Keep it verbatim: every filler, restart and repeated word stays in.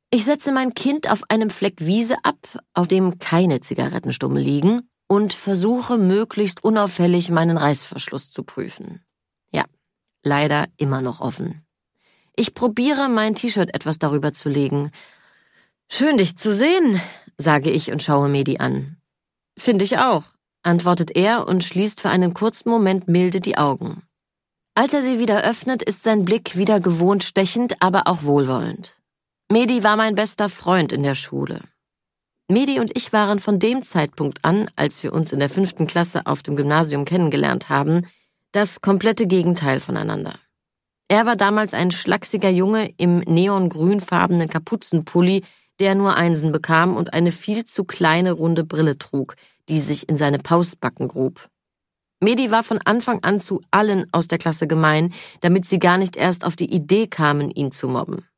Ich setze mein Kind auf einem Fleck Wiese ab, auf dem keine Zigarettenstummel liegen, und versuche möglichst unauffällig meinen Reißverschluss zu prüfen. Ja, leider immer noch offen. Ich probiere, mein T-Shirt etwas darüber zu legen. »Schön, dich zu sehen«, sage ich und schaue Mehdi an. »Finde ich auch«, antwortet er und schließt für einen kurzen Moment milde die Augen. Als er sie wieder öffnet, ist sein Blick wieder gewohnt stechend, aber auch wohlwollend. Mehdi war mein bester Freund in der Schule. Mehdi und ich waren von dem Zeitpunkt an, als wir uns in der fünften Klasse auf dem Gymnasium kennengelernt haben, das komplette Gegenteil voneinander. Er war damals ein schlachsiger Junge im neongrünfarbenen Kapuzenpulli, der nur Einsen bekam und eine viel zu kleine runde Brille trug, die sich in seine Pausbacken grub. Mehdi war von Anfang an zu allen aus der Klasse gemein, damit sie gar nicht erst auf die Idee kamen, ihn zu mobben.